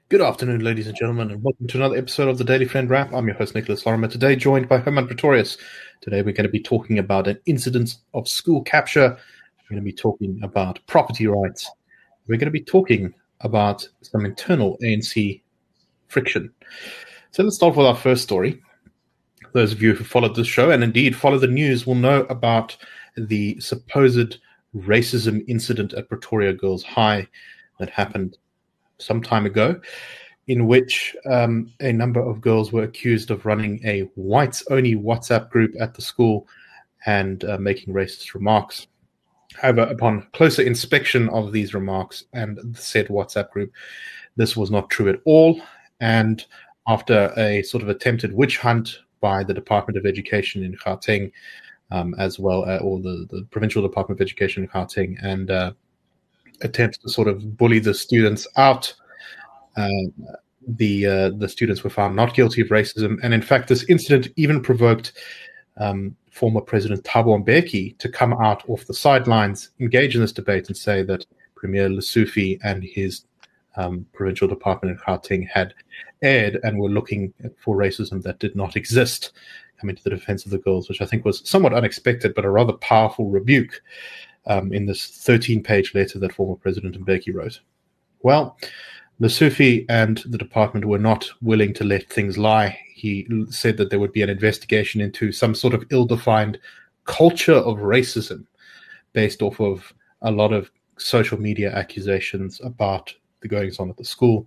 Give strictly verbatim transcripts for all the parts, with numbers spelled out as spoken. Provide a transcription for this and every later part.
Good afternoon, ladies and gentlemen, and welcome to another episode of the Daily Friend Wrap. I'm your host, Nicholas Lorimer, today joined by Herman Pretorius. Today we're going to be talking about an incident of school capture. We're going to be talking about property rights. We're going to be talking about some internal A N C friction. So let's start with our first story. Those of you who followed this show and indeed follow the news will know about the supposed racism incident at Pretoria Girls High that happened some time ago, in which um, a number of girls were accused of running a whites-only WhatsApp group at the school and uh, making racist remarks. However, upon closer inspection of these remarks and the said WhatsApp group, this was not true at all. And after a sort of attempted witch hunt by the Department of Education in Gauteng, um, as well, uh, or the, the Provincial Department of Education in Gauteng, and uh, attempts to sort of bully the students out. Uh, the uh, the students were found not guilty of racism, and in fact, this incident even provoked um, former President Thabo Mbeki to come out off the sidelines, engage in this debate, and say that Premier Lesufi and his um, provincial department in Gauteng had erred and were looking for racism that did not exist, coming to the defense of the girls, which I think was somewhat unexpected, but a rather powerful rebuke. Um, in this thirteen-page letter that former President Mbeki wrote. Well, Lesufi and the department were not willing to let things lie. He said that there would be an investigation into some sort of ill-defined culture of racism based off of a lot of social media accusations about the goings-on at the school.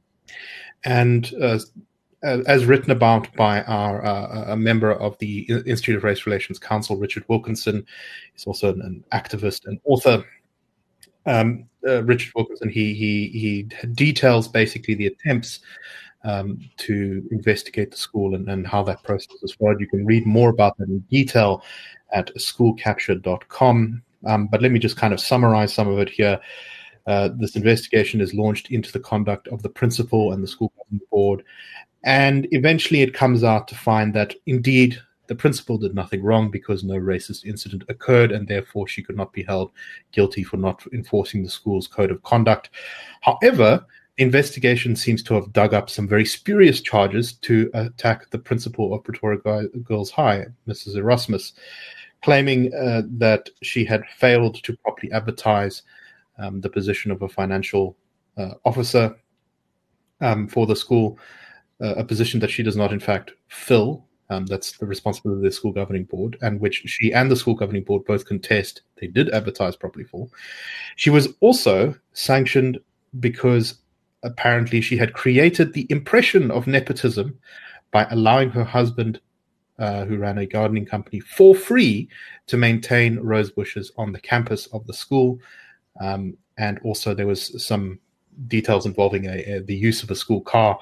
And uh, as written about by our uh, a member of the Institute of Race Relations Council, Richard Wilkinson, he's also an, an activist and author. Um, uh, Richard Wilkinson, he he he details basically the attempts um, to investigate the school and, and how that process is followed. You can read more about that in detail at school capture dot com. Um, but let me just kind of summarize some of it here. Uh, this investigation is launched into the conduct of the principal and the school government board. And eventually it comes out to find that, indeed, the principal did nothing wrong because no racist incident occurred, and therefore she could not be held guilty for not enforcing the school's code of conduct. However, the investigation seems to have dug up some very spurious charges to attack the principal of Pretoria Girls High, Missus Erasmus, claiming uh, that she had failed to properly advertise um, the position of a financial uh, officer um, for the school, Uh, a position that she does not, in fact, fill. Um, that's the responsibility of the school governing board, and which she and the school governing board both contest they did advertise properly for. She was also sanctioned because apparently she had created the impression of nepotism by allowing her husband, uh, who ran a gardening company, for free to maintain rose bushes on the campus of the school. Um, and also there was some details involving a, a, the use of a school car.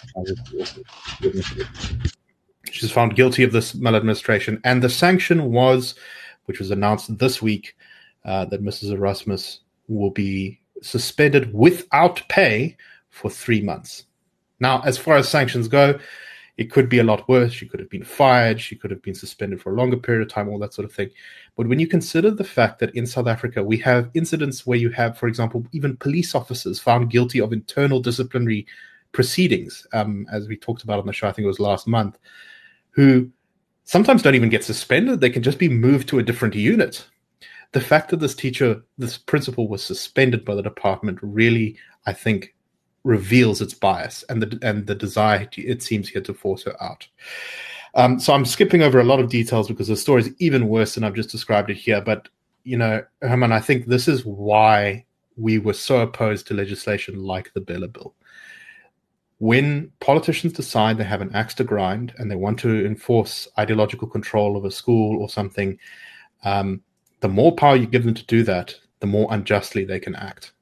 She's found guilty of this maladministration, and the sanction was, which was announced this week, uh, that Missus Erasmus will be suspended without pay for three months. Now, as far as sanctions go, it could be a lot worse. She could have been fired. She could have been suspended for a longer period of time, all that sort of thing. But when you consider the fact that in South Africa, we have incidents where you have, for example, even police officers found guilty of internal disciplinary proceedings, um, as we talked about on the show, I think it was last month, who sometimes don't even get suspended. They can just be moved to a different unit. The fact that this teacher, this principal was suspended by the department really, I think, reveals its bias and the and the desire, it seems here, to force her out. Um, so I'm skipping over a lot of details because the story is even worse than I've just described it here. But, you know, Herman, I think this is why we were so opposed to legislation like the Bella Bill. When politicians decide they have an axe to grind and they want to enforce ideological control of a school or something, um, the more power you give them to do that, the more unjustly they can act.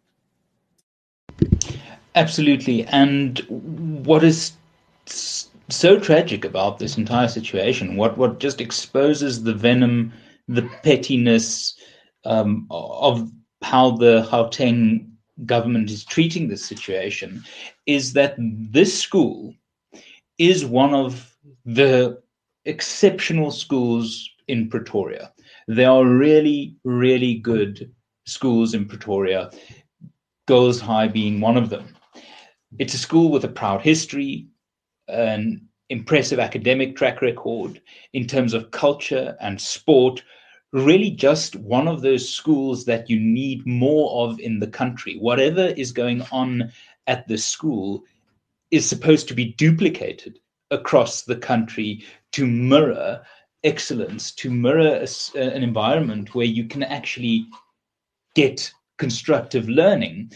Absolutely. And what is so tragic about this entire situation, what, what just exposes the venom, the pettiness um, of how the Gauteng government is treating this situation, is that this school is one of the exceptional schools in Pretoria. There are really, really good schools in Pretoria, Girls High being one of them. It's a school with a proud history, an impressive academic track record in terms of culture and sport. Really just one of those schools that you need more of in the country. Whatever is going on at the school is supposed to be duplicated across the country to mirror excellence, to mirror a, an environment where you can actually get constructive learning.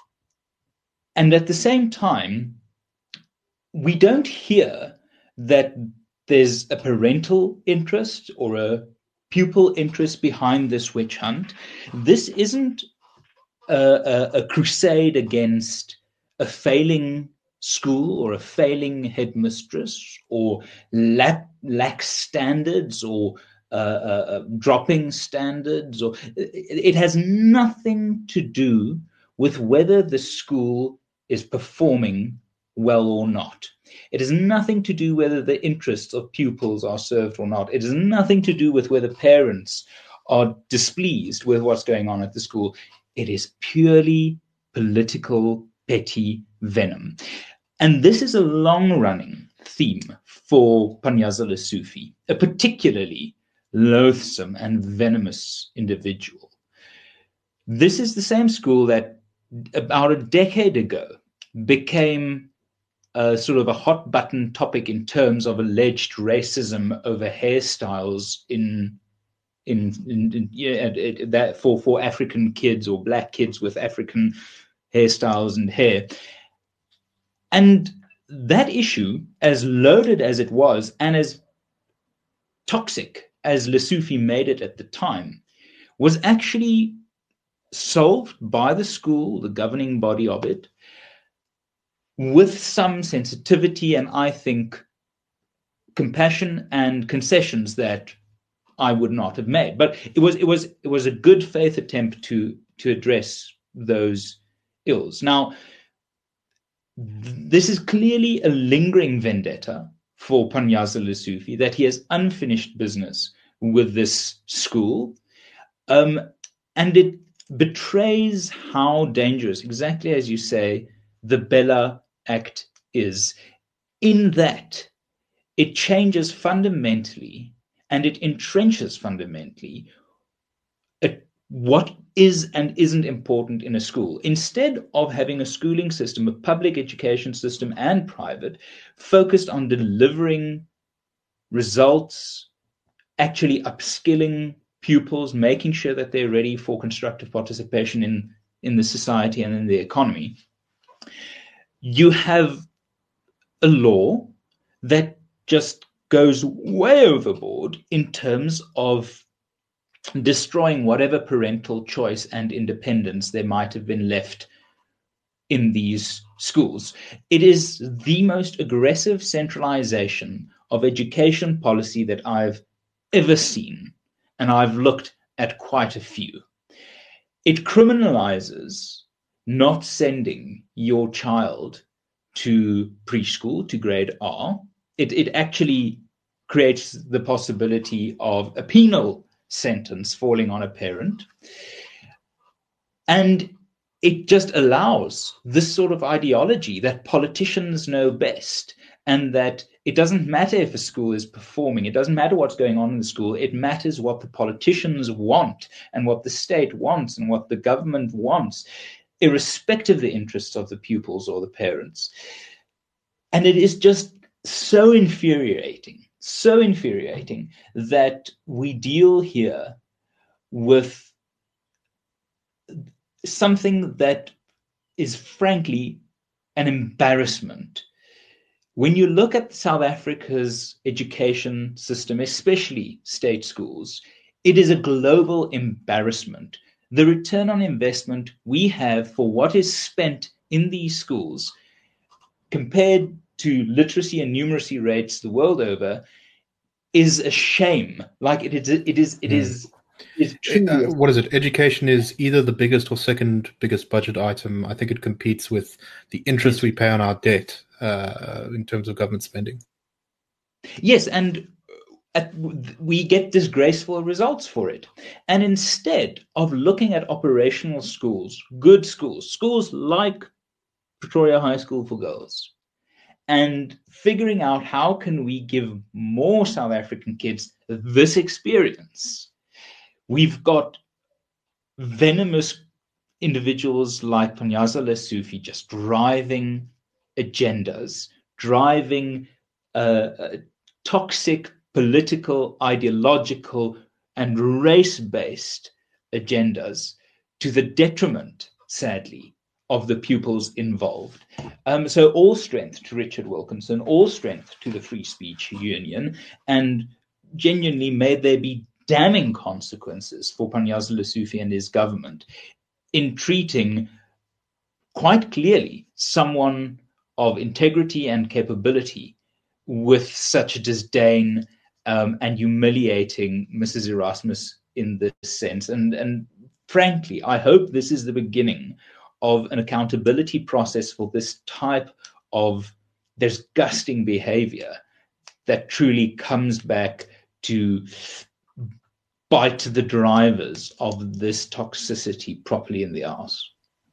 And at the same time, we don't hear that there's a parental interest or a pupil interest behind this witch hunt. This isn't a, a, a crusade against a failing school or a failing headmistress or lack, lack standards or uh, uh, dropping standards. Or it, it has nothing to do with whether the school is performing well or not. It has nothing to do whether the interests of pupils are served or not. It has nothing to do with whether parents are displeased with what's going on at the school. It is purely political, petty venom. And this is a long-running theme for Panyaza Lesufi, a particularly loathsome and venomous individual. This is the same school that about a decade ago became a sort of a hot button topic in terms of alleged racism over hairstyles in in, in, in yeah, it, that for for African kids or black kids with African hairstyles and hair. And that issue, as loaded as it was and as toxic as Lesufi made it at the time, was actually solved by the school, the governing body of it, with some sensitivity and, I think, compassion and concessions that I would not have made. But it was it was it was a good faith attempt to to address those ills. Now, this is clearly a lingering vendetta for Panyaza Lesufi, that he has unfinished business with this school, um, and it betrays how dangerous, exactly as you say, the Bella Act is, in that it changes fundamentally and it entrenches fundamentally at what is and isn't important in a school. Instead of having a schooling system, a public education system and private, focused on delivering results, actually upskilling pupils, making sure that they're ready for constructive participation in, in the society and in the economy, you have a law that just goes way overboard in terms of destroying whatever parental choice and independence there might have been left in these schools. It is the most aggressive centralization of education policy that I've ever seen, and I've looked at quite a few. It criminalizes not sending your child to preschool, to grade R. It, it actually creates the possibility of a penal sentence falling on a parent. And it just allows this sort of ideology that politicians know best, and that it doesn't matter if a school is performing, it doesn't matter what's going on in the school, it matters what the politicians want and what the state wants and what the government wants, irrespective of the interests of the pupils or the parents. And it is just so infuriating, so infuriating that we deal here with something that is frankly an embarrassment. When you look at South Africa's education system, especially state schools, it is a global embarrassment. The return on investment we have for what is spent in these schools compared to literacy and numeracy rates the world over is a shame. Like it is, it is, it is. It's truly uh, what is it? Education is either the biggest or second biggest budget item. I think it competes with the interest yes. we pay on our debt uh, in terms of government spending. Yes, and at, we get disgraceful results for it. And instead of looking at operational schools, good schools, schools like Pretoria High School for Girls, and figuring out how can we give more South African kids this experience. We've got venomous individuals like Panyaza Lesufi just driving agendas, driving uh, uh, toxic political, ideological, and race-based agendas to the detriment, sadly, of the pupils involved. Um, so all strength to Richard Wilkinson, all strength to the Free Speech Union, and genuinely may there be damning consequences for Panyaza Lesufi and his government in treating quite clearly someone of integrity and capability with such disdain um, and humiliating Missus Erasmus in this sense. And, and frankly, I hope this is the beginning of an accountability process for this type of disgusting behavior that truly comes back to bite the drivers of this toxicity properly in the arse.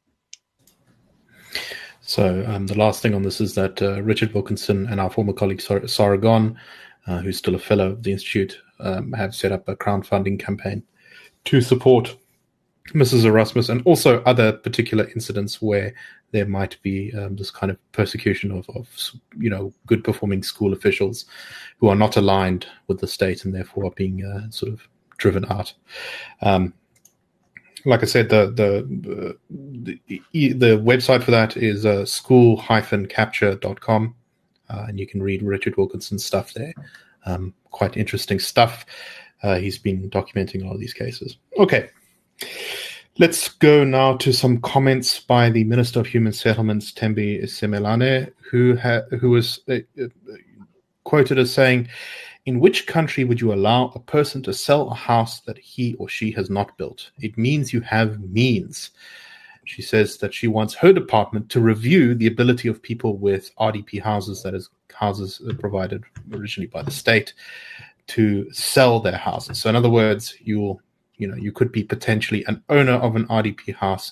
So um, the last thing on this is that uh, Richard Wilkinson and our former colleague Sar- Sarah Gon, uh, who's still a fellow of the Institute, um, have set up a crowdfunding campaign to support Missus Erasmus and also other particular incidents where there might be um, this kind of persecution of, of, you know, good performing school officials who are not aligned with the state and therefore are being uh, sort of driven out. Um, like I said, the the the, the website for that is uh, school dash capture dot com, uh, and you can read Richard Wilkinson's stuff there. Um, quite interesting stuff. Uh, he's been documenting all of these cases. Okay, let's go now to some comments by the Minister of Human Settlements, Thembi Semelane, who ha- who was uh, uh, quoted as saying, "In which country would you allow a person to sell a house that he or she has not built? It means you have means." She says that she wants her department to review the ability of people with R D P houses, that is, houses provided originally by the state, to sell their houses. So in other words, you'll, you know, you could be potentially an owner of an R D P house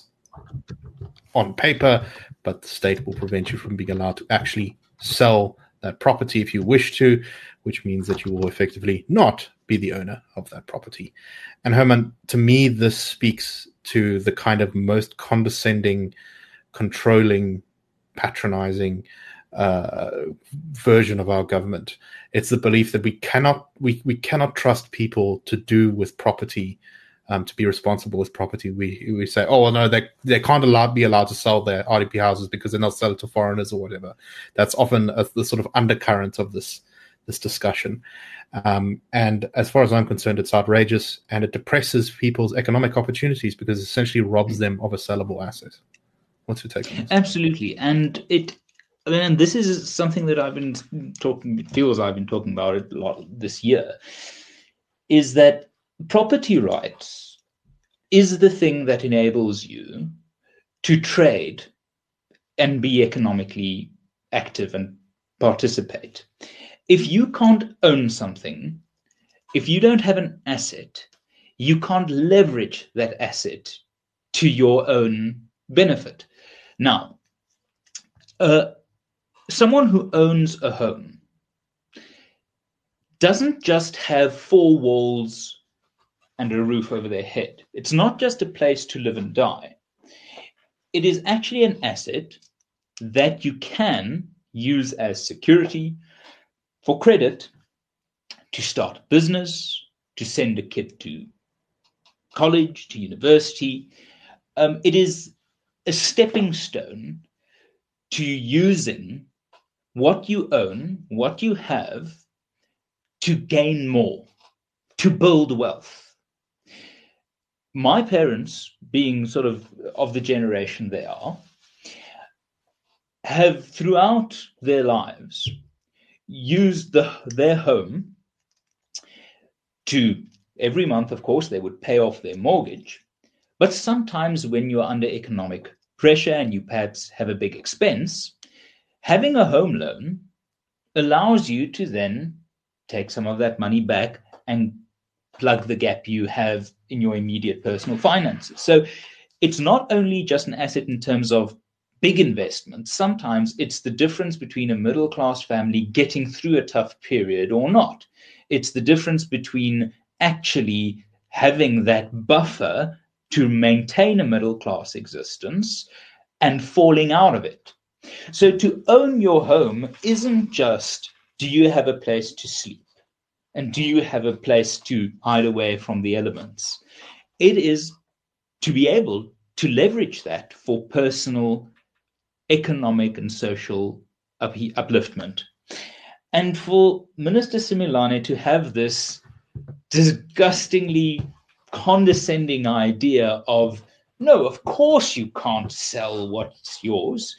on paper, but the state will prevent you from being allowed to actually sell that property if you wish to, which means that you will effectively not be the owner of that property. And Herman, to me, this speaks to the kind of most condescending, controlling, patronizing uh, version of our government. It's the belief that we cannot we, we cannot trust people to do with property, um, to be responsible with property. We we say, oh well, no, they they can't allow, be allowed to sell their R D P houses because then they'll sell it to foreigners or whatever. That's often a, the sort of undercurrent of this this discussion. Um, and as far as I'm concerned, it's outrageous and it depresses people's economic opportunities because it essentially robs them of a sellable asset. What's your take on this? Absolutely. And it, I mean, and this is something that I've been talking, feels I've been talking about it a lot this year, is that property rights is the thing that enables you to trade and be economically active and participate. If you can't own something, if you don't have an asset, you can't leverage that asset to your own benefit. Now, uh, someone who owns a home doesn't just have four walls and a roof over their head. It's not just a place to live and die. It is actually an asset that you can use as security, for credit, to start a business, to send a kid to college, to university. Um, it is a stepping stone to using what you own, what you have, to gain more, to build wealth. My parents, being sort of of the generation they are, have throughout their lives used the, their home to, every month, of course, they would pay off their mortgage. But sometimes when you're under economic pressure and you perhaps have a big expense, having a home loan allows you to then take some of that money back and plug the gap you have in your immediate personal finances. So it's not only just an asset in terms of big investments. Sometimes it's the difference between a middle-class family getting through a tough period or not. It's the difference between actually having that buffer to maintain a middle-class existence and falling out of it. So to own your home isn't just, do you have a place to sleep? And do you have a place to hide away from the elements? It is to be able to leverage that for personal, economic, and social up- upliftment. And for Minister Simelane to have this disgustingly condescending idea of, no, of course you can't sell what's yours,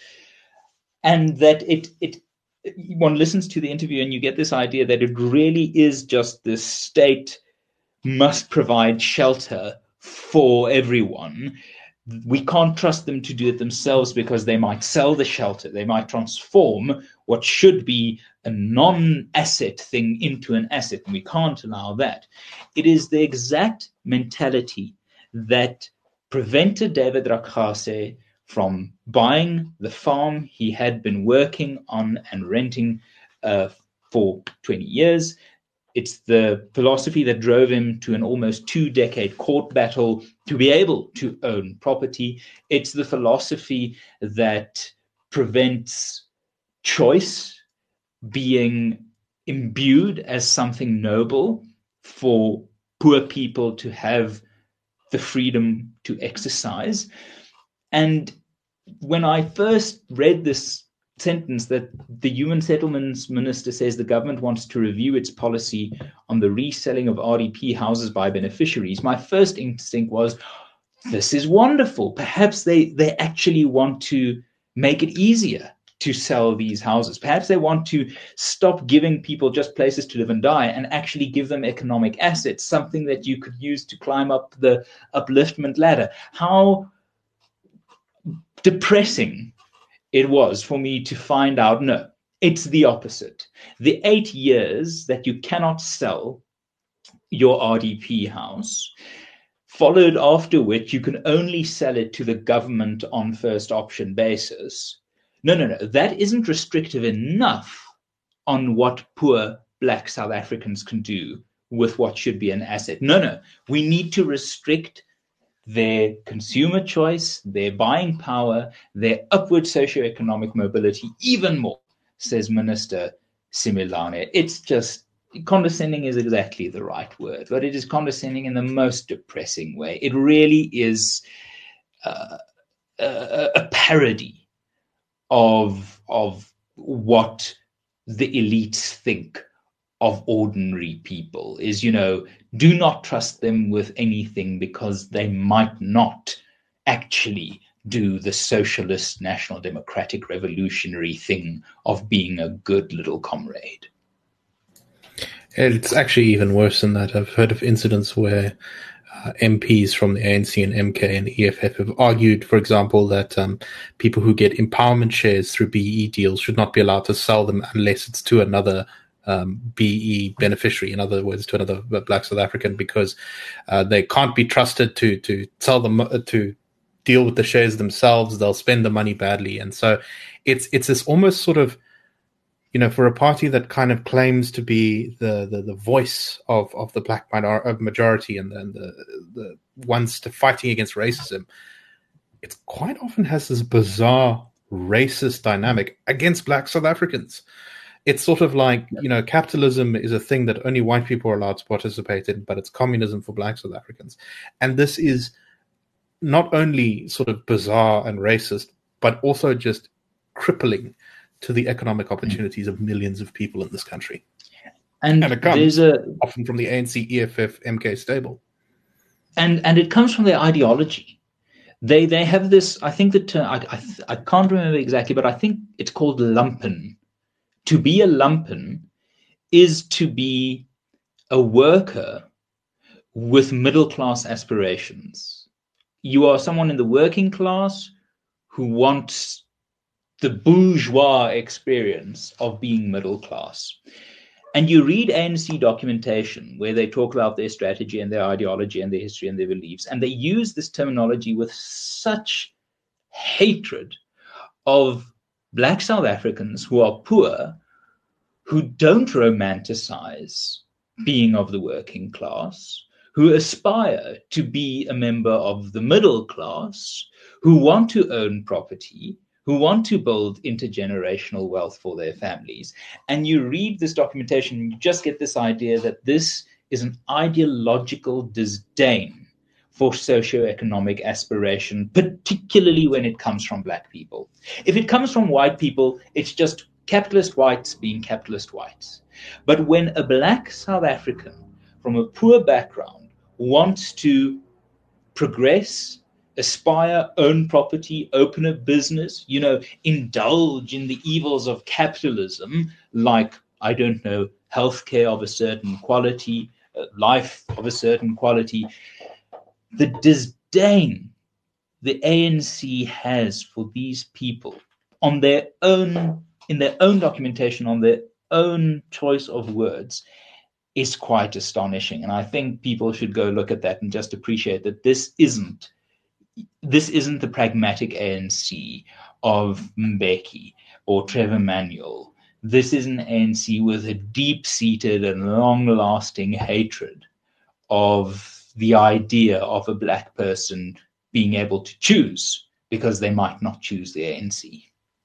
and that it it one listens to the interview and you get this idea that it really is just the state must provide shelter for everyone. We can't trust them to do it themselves because they might sell the shelter. They might transform what should be a non-asset thing into an asset, and we can't allow that. It is the exact mentality that prevented David Rakgase from buying the farm he had been working on and renting uh, for twenty years. It's the philosophy that drove him to an almost two-decade court battle to be able to own property. It's the philosophy that prevents choice being imbued as something noble for poor people to have the freedom to exercise. And when I first read this sentence that the Human Settlements Minister says the government wants to review its policy on the reselling of R D P houses by beneficiaries, my first instinct was, this is wonderful. Perhaps they, they actually want to make it easier to sell these houses. Perhaps they want to stop giving people just places to live and die and actually give them economic assets, something that you could use to climb up the upliftment ladder. How depressing it was for me to find out, no, it's the opposite. The eight years that you cannot sell your R D P house, followed after which you can only sell it to the government on first option basis. No, no, no, that isn't restrictive enough on what poor Black South Africans can do with what should be an asset. No, no, we need to restrict their consumer choice, their buying power, their upward socioeconomic mobility even more, says Minister Simelane. It's just, condescending is exactly the right word, but it is condescending in the most depressing way. It really is uh, a, a parody of, of what the elites think of ordinary people is, you know, do not trust them with anything because they might not actually do the socialist, national democratic, revolutionary thing of being a good little comrade. It's actually even worse than that. I've heard of incidents where uh, M Ps from the A N C and M K and E F F have argued, for example, that um, people who get empowerment shares through B E deals should not be allowed to sell them unless it's to another Um, B E beneficiary, in other words, to another Black South African, because uh, they can't be trusted to to sell them, uh, to deal with the shares themselves. They'll spend the money badly, and so it's it's this almost sort of, you know, for a party that kind of claims to be the the, the voice of, of the Black minor- of majority and, and the the ones to fighting against racism, it quite often has this bizarre racist dynamic against Black South Africans. It's sort of like, you know, capitalism is a thing that only white people are allowed to participate in, but it's communism for Black South Africans. And this is not only sort of bizarre and racist, but also just crippling to the economic opportunities of millions of people in this country. And, and it comes a, often from the A N C, E F F, M K stable. And and it comes from their ideology. They they have this, I think the term, I, I, I can't remember exactly, but I think it's called lumpen. To be a lumpen is to be a worker with middle-class aspirations. You are someone in the working class who wants the bourgeois experience of being middle class. And you read A N C documentation where they talk about their strategy and their ideology and their history and their beliefs, and they use this terminology with such hatred of Black South Africans who are poor, who don't romanticize being of the working class, who aspire to be a member of the middle class, who want to own property, who want to build intergenerational wealth for their families. And you read this documentation, and you just get this idea that this is an ideological disdain for socioeconomic aspiration, particularly when it comes from Black people. If it comes from white people, it's just capitalist whites being capitalist whites. But when a Black South African from a poor background wants to progress, aspire, own property, open a business, you know, indulge in the evils of capitalism, like, I don't know, healthcare of a certain quality, uh, life of a certain quality, the disdain the A N C has for these people on their own, in their own documentation, on their own choice of words, is quite astonishing. And I think people should go look at that and just appreciate that this isn't this isn't the pragmatic A N C of Mbeki or Trevor Manuel. This is an A N C with a deep-seated and long-lasting hatred of the idea of a Black person being able to choose, because they might not choose the A N C.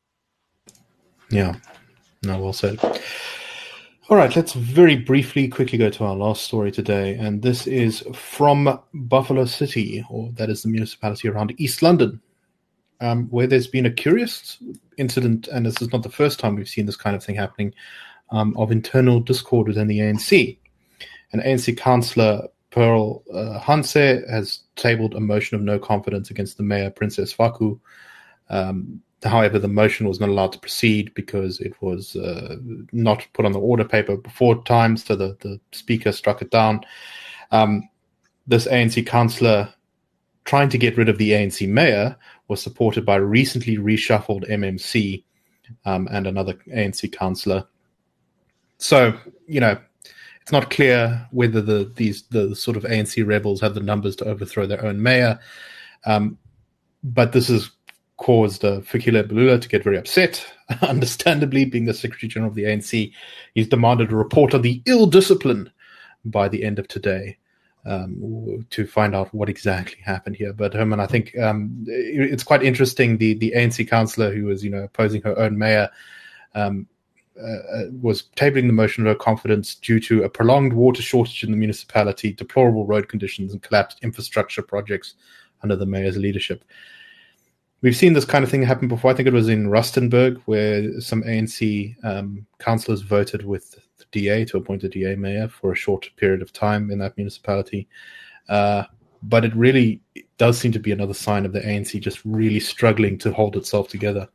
Yeah, no, well said. All right, let's very briefly, quickly go to our last story today, and this is from Buffalo City, or that is the municipality around East London, um, where there's been a curious incident, and this is not the first time we've seen this kind of thing happening, um, of internal discord within the A N C. An A N C councillor, Pearl uh, Hanse, has tabled a motion of no confidence against the mayor, Princess Faku. Um, however, the motion was not allowed to proceed because it was uh, not put on the order paper before time, so the, the speaker struck it down. Um, this A N C councillor trying to get rid of the A N C mayor was supported by recently reshuffled M M C um, and another A N C councillor. So, you know, it's not clear whether the these the sort of A N C rebels have the numbers to overthrow their own mayor. Um, but this has caused uh, Fikile Mbalula to get very upset, understandably, being the Secretary General of the A N C. He's demanded a report on the ill discipline by the end of today um, to find out what exactly happened here. But Herman, I think um, it, it's quite interesting. The the A N C councillor who was, you know, opposing her own mayor um, Uh, was tabling the motion of no confidence due to a prolonged water shortage in the municipality, deplorable road conditions, and collapsed infrastructure projects under the mayor's leadership. We've seen this kind of thing happen before. I think it was in Rustenburg, where some A N C um, councillors voted with the D A to appoint a D A mayor for a short period of time in that municipality. Uh, but it really it does seem to be another sign of the A N C just really struggling to hold itself together.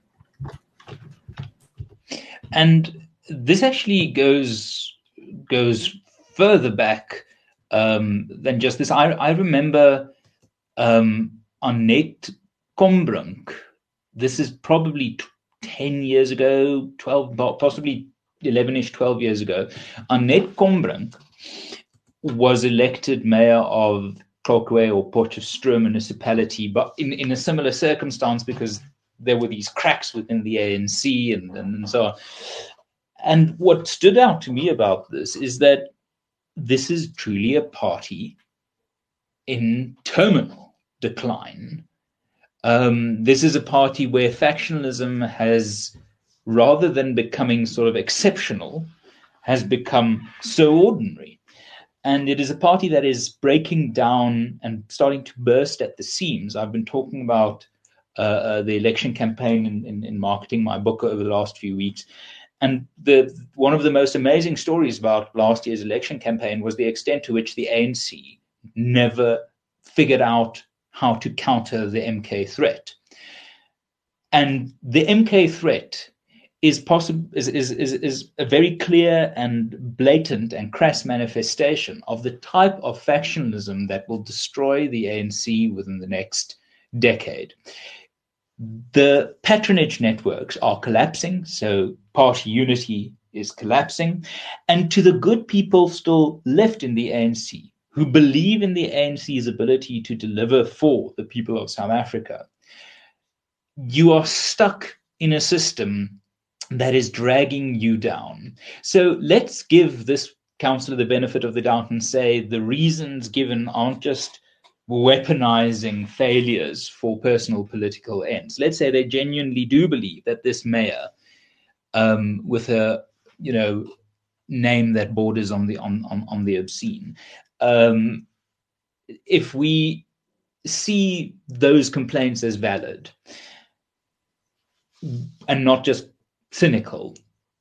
And this actually goes goes further back um, than just this. I, I remember um, Annette Kombrink. This is probably ten years ago, twelve, possibly eleven-ish, twelve years ago. Annette Kombrink was elected mayor of Tlokwe or Potchefstroom municipality, but in, in a similar circumstance, because there were these cracks within the A N C and, and so on. And what stood out to me about this is that this is truly a party in terminal decline. Um, this is a party where factionalism has, rather than becoming sort of exceptional, has become so ordinary. And it is a party that is breaking down and starting to burst at the seams. I've been talking about Uh, uh, the election campaign in, in, in marketing my book over the last few weeks. And the one of the most amazing stories about last year's election campaign was the extent to which the A N C never figured out how to counter the M K threat. And the M K threat is possible is, is, is, is a very clear and blatant and crass manifestation of the type of factionalism that will destroy the A N C within the next decade. The patronage networks are collapsing, so party unity is collapsing. And to the good people still left in the A N C, who believe in the A N C's ability to deliver for the people of South Africa, you are stuck in a system that is dragging you down. So let's give this councillor the benefit of the doubt and say the reasons given aren't just weaponizing failures for personal political ends. Let's say they genuinely do believe that this mayor, um, with a you know name that borders on the on on, on the obscene, um, if we see those complaints as valid and not just cynical,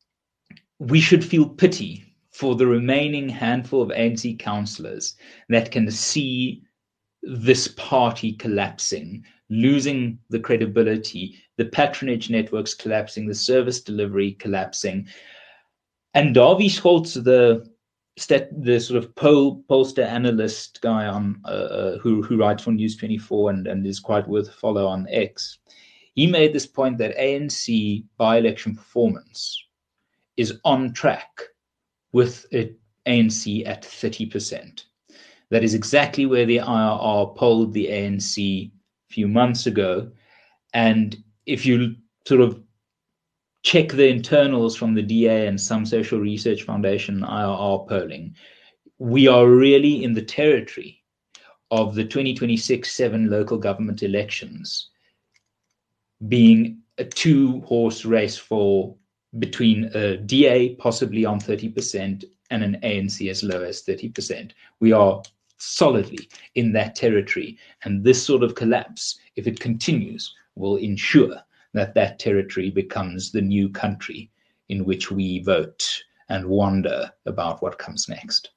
we should feel pity for the remaining handful of A N C councillors that can see this party collapsing, losing the credibility, the patronage networks collapsing, the service delivery collapsing. And Davie Scholz, the stat, the sort of poll, pollster analyst guy on uh, who who writes for News twenty-four and, and is quite worth a follow on X, he made this point that A N C by-election performance is on track with A N C at thirty percent. That is exactly where the I R R polled the A N C a few months ago. And if you sort of check the internals from the D A and some Social Research Foundation I R R polling, we are really in the territory of the twenty twenty-six seven local government elections being a two-horse race for between a D A possibly on thirty percent and an A N C as low as thirty percent. We are solidly in that territory. And this sort of collapse, if it continues, will ensure that that territory becomes the new country in which we vote and wonder about what comes next.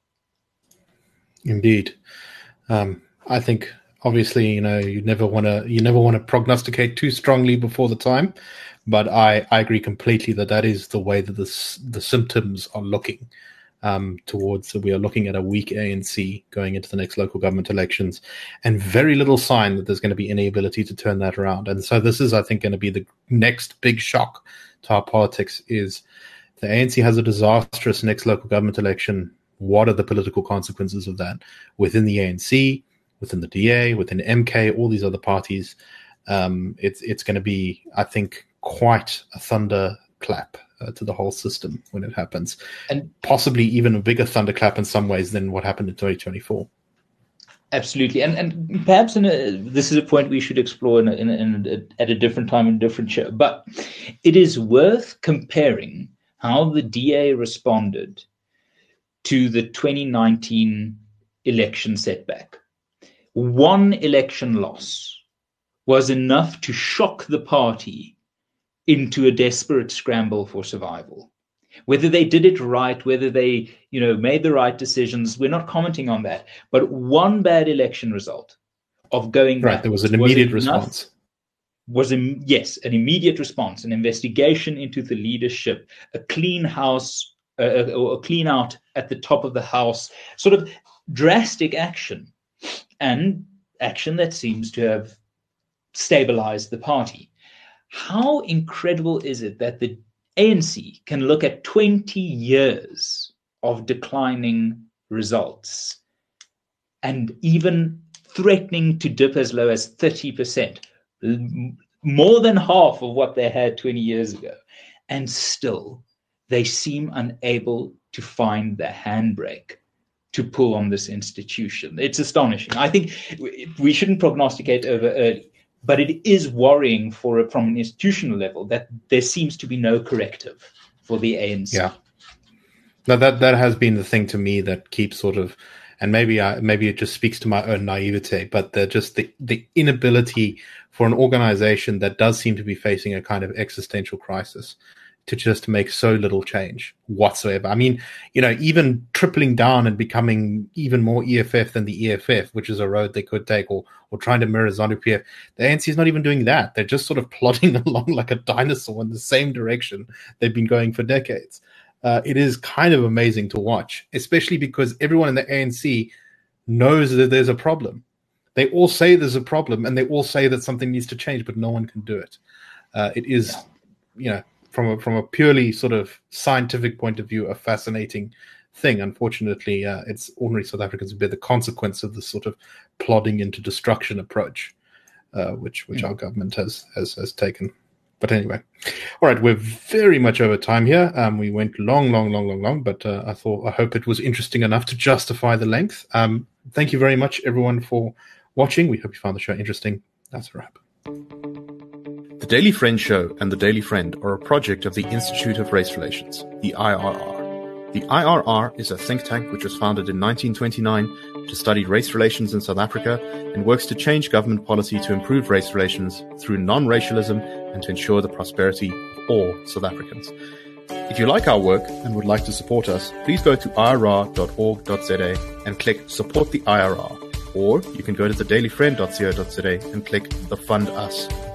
Indeed. Um, I think obviously, you know, you never want to you never want to prognosticate too strongly before the time, but I, I agree completely that that is the way that the the symptoms are looking um, towards. So we are looking at a weak A N C going into the next local government elections, and very little sign that there's going to be any ability to turn that around. And so this is, I think, going to be the next big shock to our politics. Is the A N C has a disastrous next local government election. What are the political consequences of that within the A N C, within the D A, within M K, all these other parties? Um, it's it's going to be, I think, quite a thunderclap uh, to the whole system when it happens, and possibly even a bigger thunderclap in some ways than what happened in twenty twenty-four. Absolutely, and and perhaps in a, this is a point we should explore in, a, in, a, in a, at a different time in a different show. But it is worth comparing how the D A responded to the twenty nineteen election setback. One election loss was enough to shock the party into a desperate scramble for survival. Whether they did it right, whether they, you know, made the right decisions, we're not commenting on that. But one bad election result of going right, there was an immediate was enough, response. Was a, yes, an immediate response, an investigation into the leadership, a clean house, uh, or a clean out at the top of the house, sort of drastic action, and action that seems to have stabilized the party. How incredible is it that the A N C can look at twenty years of declining results and even threatening to dip as low as thirty percent, more than half of what they had twenty years ago, and still they seem unable to find the handbrake to pull on this institution. It's astonishing. I think we shouldn't prognosticate over early, but it is worrying for from an institutional level that there seems to be no corrective for the A N C. Yeah, no, that that has been the thing to me that keeps sort of, and maybe I, maybe it just speaks to my own naivete, but the just the the inability for an organization that does seem to be facing a kind of existential crisis to just make so little change whatsoever. I mean, you know, even tripling down and becoming even more E F F than the E F F, which is a road they could take, or or trying to mirror ZANU-P F, the A N C is not even doing that. They're just sort of plodding along like a dinosaur in the same direction they've been going for decades. Uh, it is kind of amazing to watch, especially because everyone in the A N C knows that there's a problem. They all say there's a problem, and they all say that something needs to change, but no one can do it. Uh, it is, you know, from a, from a purely sort of scientific point of view, a fascinating thing. Unfortunately, uh, it's ordinary South Africans who bear the consequence of this sort of plodding into destruction approach, uh, which which mm. our government has has has taken. But anyway, all right, we're very much over time here. Um, we went long, long, long, long, long, but uh, I thought, I hope it was interesting enough to justify the length. Um, thank you very much, everyone, for watching. We hope you found the show interesting. That's a wrap. The Daily Friend Show and The Daily Friend are a project of the Institute of Race Relations, the I R R. The I R R is a think tank which was founded in nineteen twenty-nine to study race relations in South Africa and works to change government policy to improve race relations through non-racialism and to ensure the prosperity of all South Africans. If you like our work and would like to support us, please go to I R R dot org dot Z A and click Support the I R R. Or you can go to the daily friend dot co dot za and click the Fund Us